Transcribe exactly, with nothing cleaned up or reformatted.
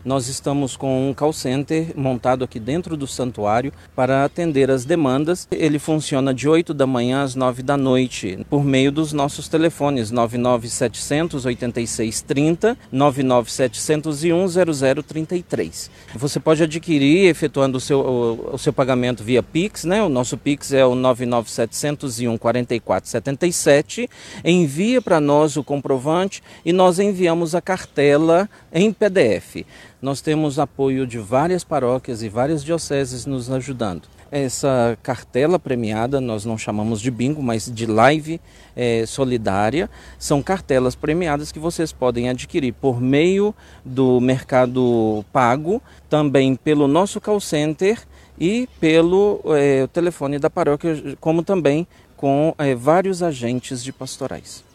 Nós estamos com um call center montado aqui dentro do santuário para atender as demandas. Ele funciona de oito da manhã às nove da noite, por meio dos nossos telefones nove nove sete zero zero, oito seis três zero, nove nove sete zero um, zero zero três três. Você pode adquirir efetuando o seu, o, o seu pagamento via Pix, né? O nosso Pix é o nove nove sete zero um, quatro quatro sete sete. Envia para nós o comprovante e nós enviamos a cartela em P D F. Nós temos apoio de várias paróquias e várias dioceses nos ajudando. Essa cartela premiada, nós não chamamos de bingo, mas de live é, solidária, são cartelas premiadas que vocês podem adquirir por meio do Mercado Pago, também pelo nosso call center e pelo é, telefone da paróquia, como também com é, vários agentes de pastorais.